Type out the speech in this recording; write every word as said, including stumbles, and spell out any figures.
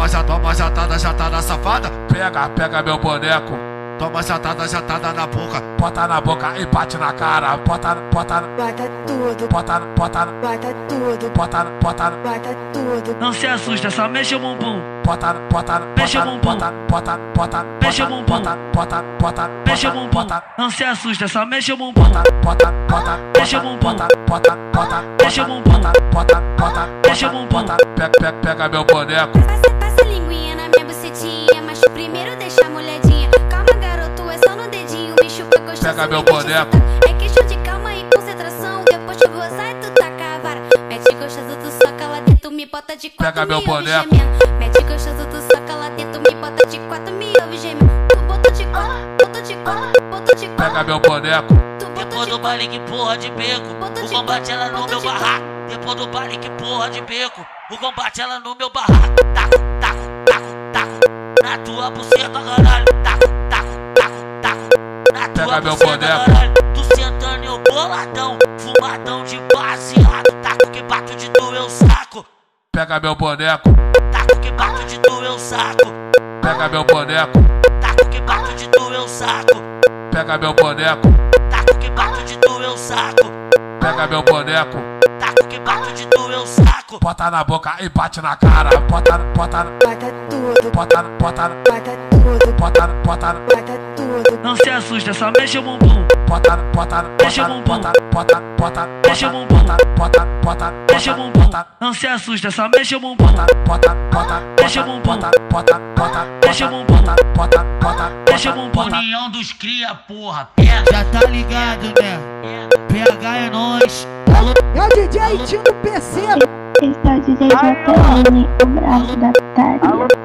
Toma já, toma jatada, jatada safada. Pega, pega meu boneco. Toma jatada, jatada na boca. Bota na boca e bate na cara. Bota, bota, bota tudo. Bota, bota, bota tudo. Bota, bota, bota tudo. Não se assusta, só mexe o bumbum. Bota, bota, mexe o bumbum. Bota, bota, bota, mexe o bumbum. Bota, bota, bota, mexe o bumbum. Não se assusta, só mexe o bumbum. Bota, bota, bota, mexe o bumbum. Bota, bota, bota, mexe o bumbum. Bota, bota, mexe o bumbum. Pega, pega, pega meu boneco. Passa, passa a linguinha na minha bucetinha, mas primeiro deixa molhadinha. Calma, garoto, é só no dedinho. Me chupa gostoso. Pega meu boneco. É questão de calma e concentração. Depois que eu gozar, tu taca a vara. Mete gostoso, tu soca lá dentro, me bota de quatro. Pega meu boneco. Mete gostoso, tu soca lá dentro, me bota de quatro, me ouve gemendo. Tu botou de quatro, botou de quatro, botou de quatro. Pega meu boneco. Depois do baile que porra de beco, o combate ela no meu barraco. Depois do baile que porra de beco, o combate ela no meu barraco. Taco, taco, taco, taco, na tua buceta, caralho. Taco, taco, taco, taco, na tua buceta, caralho. Tu sentando eu boladão, fumadão de baseado. Taco que bato de doer o saco. Pega meu boneco. Taco que bato de doer o saco. Pega meu boneco. Taco que bato de doer o saco. Pega meu boneco. Taco que bato de doer o saco. Pega meu boneco. Taco que bato de doer o saco. Bota na boca e bate na cara. Bota, bota, bota tudo. Bota, bota, bota tudo. Bota, bota, bota tudo. Não se assusta, só mexe o bumbum. Bota, bota, mexe o bumbum. Bota, bota, bota, mexe o bumbum. Bota, bota, mexe o bumbum. Não se assusta, só mexe o bumbum. Bota, bota, bota, mexe o bumbum. Bota, bota, bota, mexe o bumbum. Bota, bota, mexe o bumbum. União dos cria, porra, pega. Já tá ligado, né? P H é nós. Alô, é o D J Tino P C. Esse é o D J J L, o braço da putaria.